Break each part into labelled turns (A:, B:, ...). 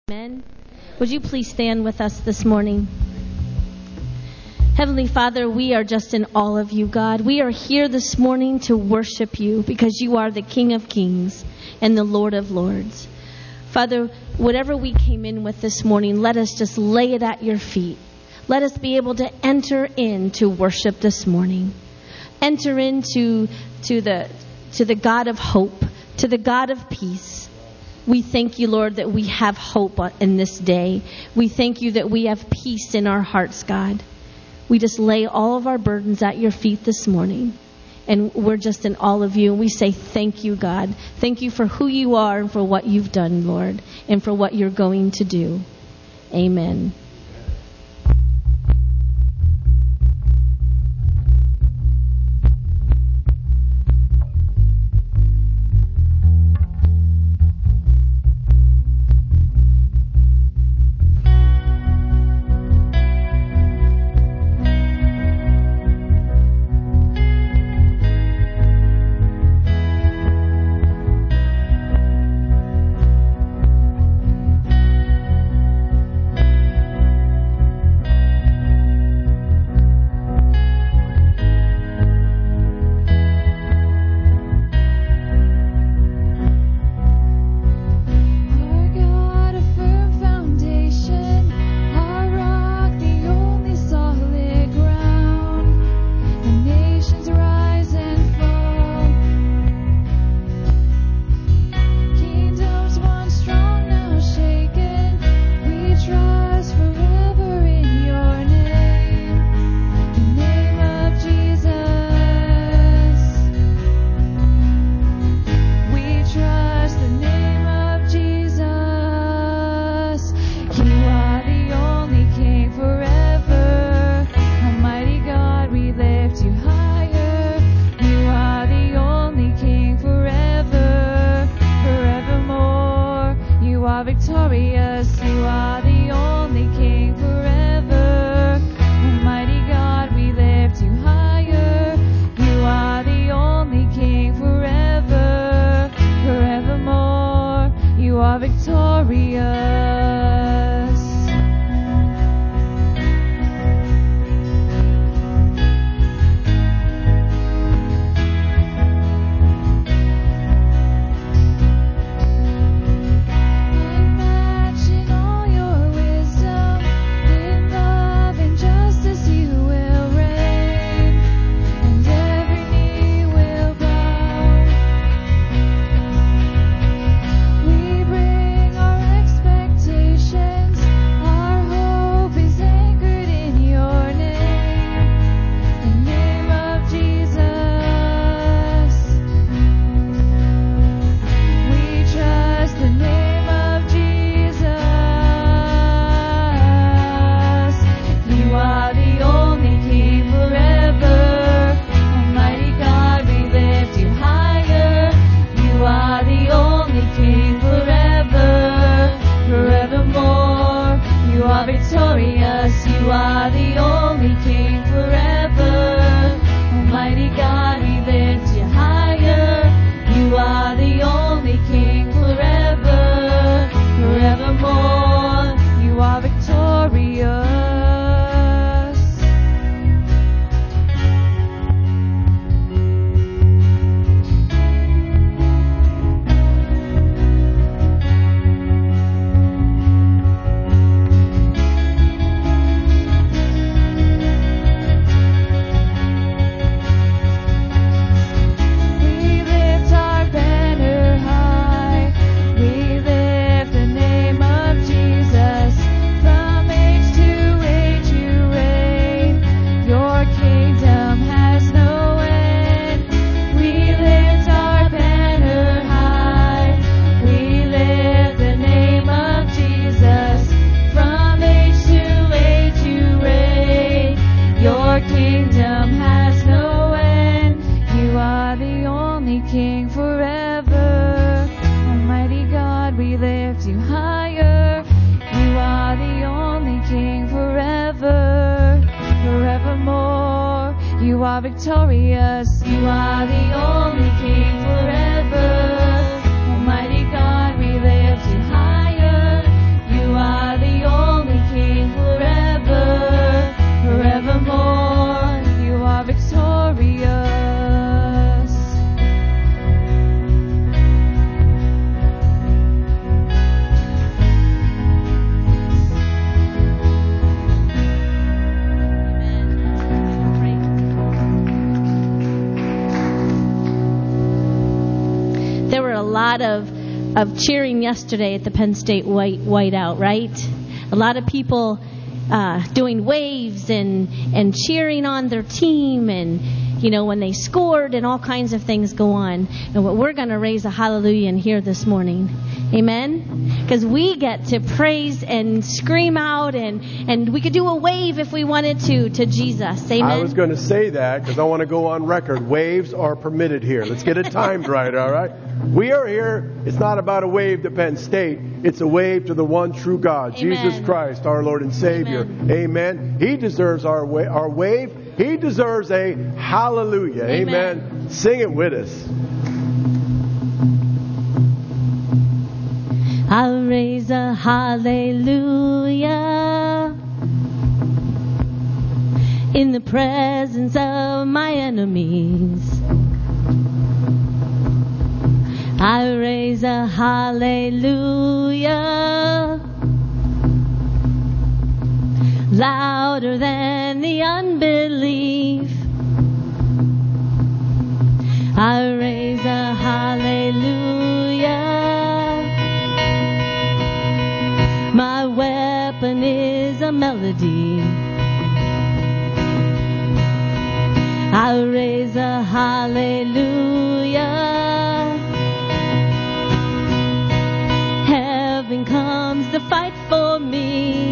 A: Amen. Would you please stand with us this morning? Heavenly Father, we are just in awe of you, God. We are here this morning to worship you because you are the King of Kings and the Lord of Lords. Father, whatever we came in with this morning, let us just lay it at your feet. Let us be able to enter into worship this morning. Enter into the God of hope, to the God of peace. We thank you, Lord, that we have hope in this day. We thank you that we have peace in our hearts, God. We just lay all of our burdens at your feet this morning. And we're just in awe of you. And we say thank you, God. Thank you for who you are and for what you've done, Lord, and for what you're going to do. Amen.
B: Victorious, you are the only King forever. Almighty God, we lift you higher. You
A: lot of cheering yesterday at the Penn State whiteout, right? A lot of people doing waves and cheering on their team, and when they scored, and all kinds of things go on. And we're going to raise a hallelujah in here this morning. Amen? Because we get to praise and scream out, and we could do a wave if we wanted to Jesus. Amen?
C: I was going to say that because I want to go on record. Waves are permitted here. Let's get it timed right, all right? We are here. It's not about a wave to Penn State. It's a wave to the one true God,
A: Amen.
C: Jesus Christ, our Lord and Savior. Amen. He deserves our wave. He deserves a hallelujah. Amen. Sing it with us.
A: I'll raise a hallelujah in the presence of my enemies. I raise a hallelujah louder than the unbelief. I raise a hallelujah. My weapon is a melody. I raise a hallelujah. Heaven comes to fight for me.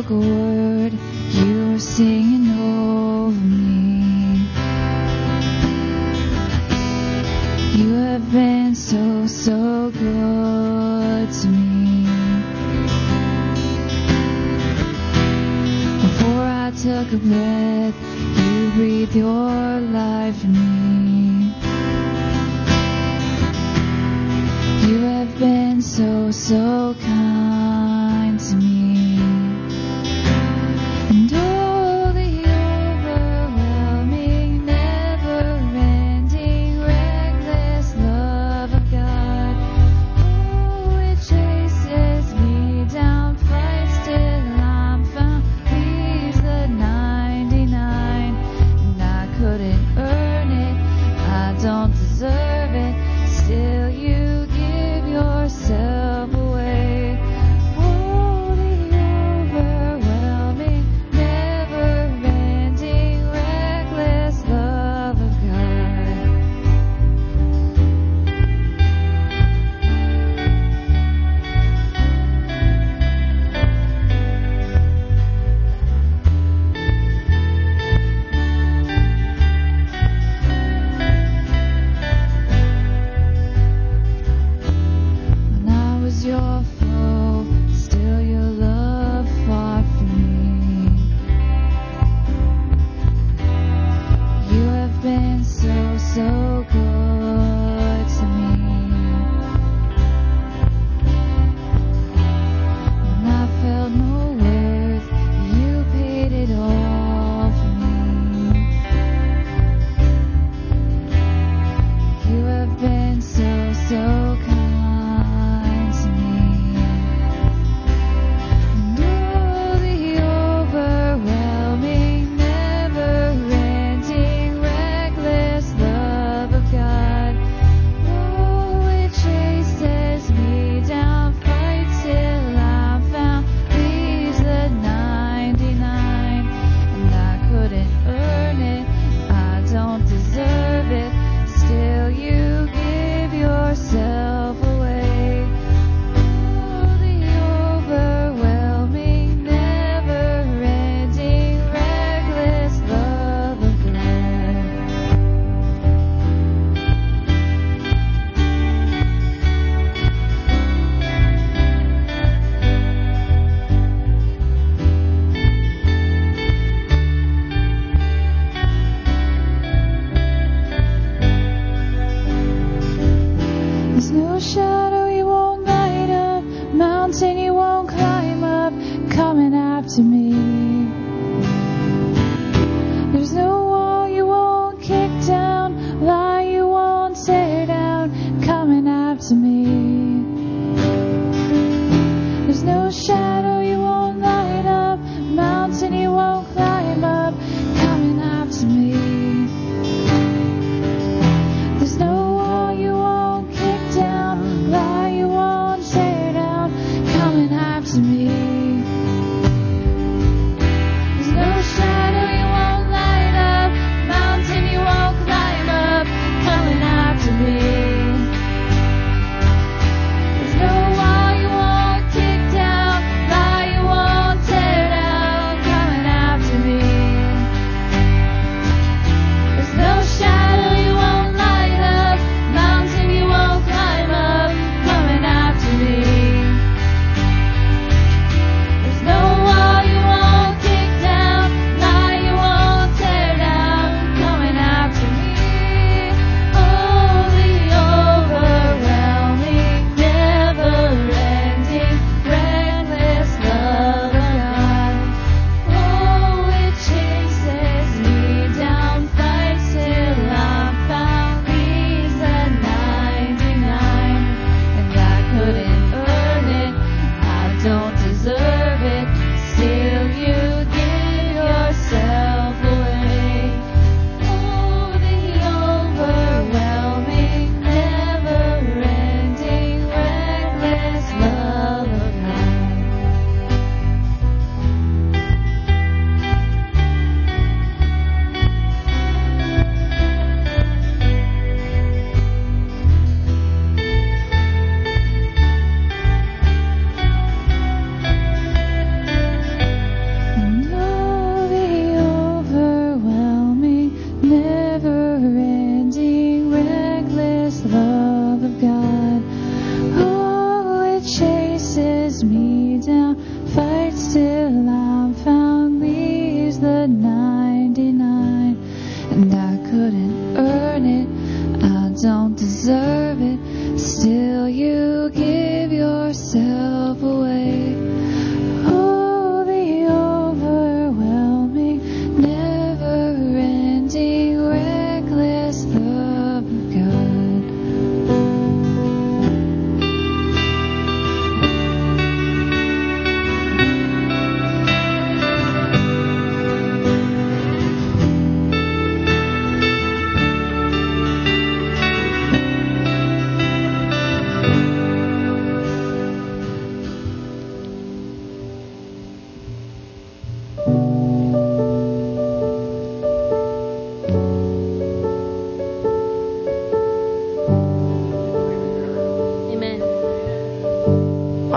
B: spoke a word, you were singing over me. You have been so, so good to me. Before I took a breath, you breathed your life in me. You have been so, so kind to me. And oh, the overwhelming, never-ending, reckless love of God. Oh, it chases me down, fights till I'm found, leaves the 99, and I couldn't earn it, I don't deserve it, still you give yourself away. Oh, the overwhelming, never-ending, reckless love of God. When I was your foe, still your love fought for me. You have been so, so good to me. When I felt no worth, you paid it all for me. You have been so, so kind to me. And oh, the overwhelming, never-ending, reckless love of God. Oh, it chases me down, fights till I'm found, leaves the 99, and I couldn't earn it, I don't deserve it, still you give yourself away. Oh, the overwhelming, never-ending, reckless love of God. There's no shadow you won't light up, mountain you won't climb up, coming after me. There's no wall you won't kick down, lie you won't tear down, coming after me. There's no shadow you won't light up, mountain you won't climb up, coming after me. There's no wall you won't kick down, lie you won't tear down, coming after me.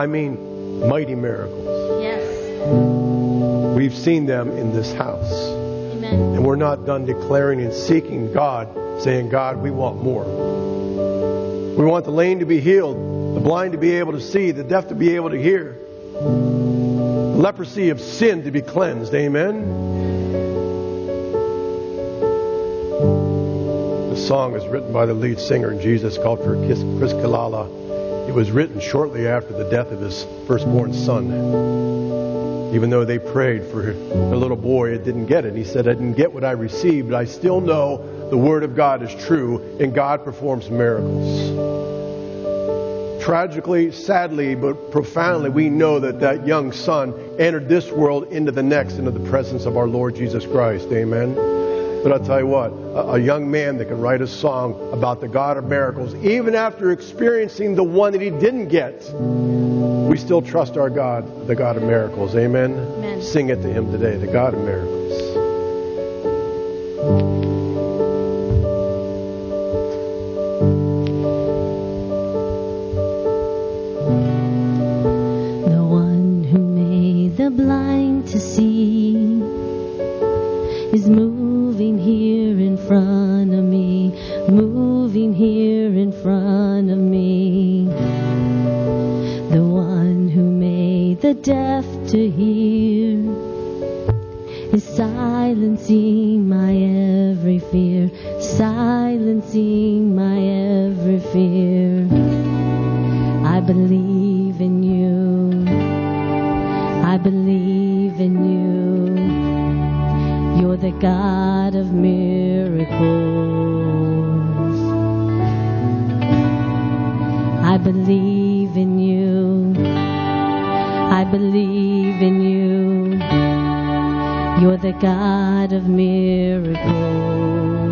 C: I mean, mighty miracles.
A: Yes.
C: We've seen them in this house.
A: Amen.
C: And we're not done declaring and seeking God, saying, God, we want more. We want the lame to be healed, the blind to be able to see, the deaf to be able to hear, the leprosy of sin to be cleansed. Amen. The song is written by the lead singer in Jesus, called for Chris Kalala. It was written shortly after the death of his firstborn son. Even though they prayed for their little boy, it didn't get it. He said, I didn't get what I received, but I still know the Word of God is true, and God performs miracles. Tragically, sadly, but profoundly, we know that young son entered this world into the next, into the presence of our Lord Jesus Christ. Amen. But I'll tell you what, a young man that can write a song about the God of miracles, even after experiencing the one that he didn't get, we still trust our God, the God of miracles. Amen?
A: Amen.
C: Sing it to Him today, the God of miracles.
A: The one who made the blind to see is moving here in front of me, moving here in front of me. The one who made the deaf to hear is silencing my every fear, silencing my every fear. I believe in you, I believe in you. You're the God of miracles. I believe in you, I believe in you. You're the God of miracles.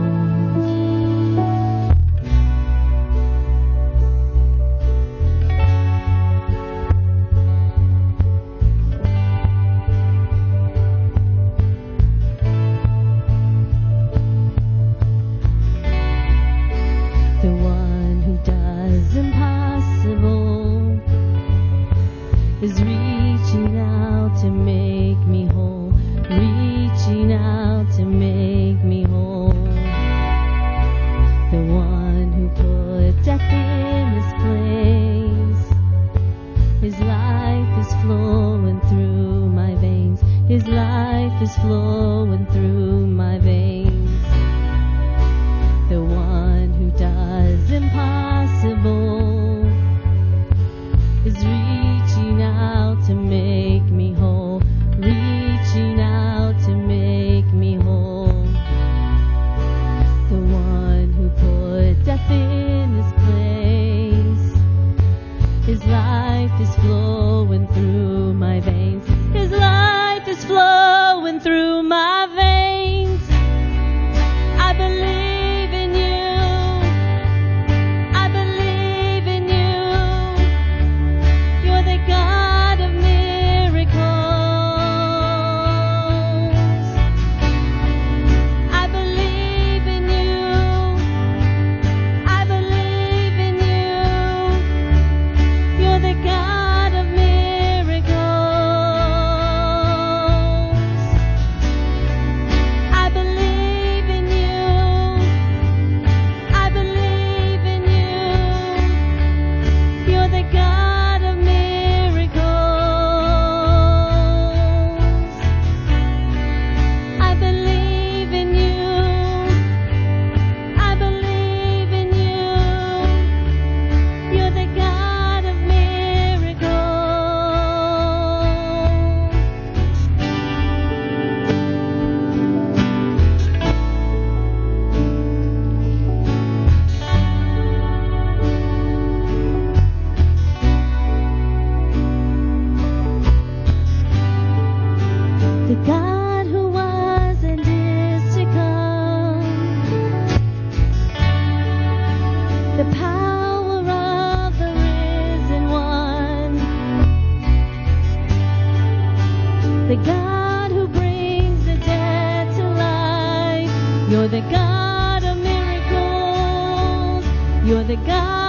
A: The one who does impossible is reaching out to make me whole, reaching out to make me whole. The one who put death in his place, his life is flowing through my veins, his life is flowing through my veins. The one who does impossible is reaching out to make me whole, reaching out to make me whole. The one who put death in his place, his life is flowing through my veins, his life is flowing through my veins. I believe in you, I believe in you. You're the God of miracles. I believe in you, I believe in you. You're the God of miracles. I believe in you, I believe in you. You're the God of miracles. I believe in you, I believe in you. You're the God of miracles. The God who was and is to come, the power of the risen one, the God who brings the dead to life. You're the God of miracles. You're the God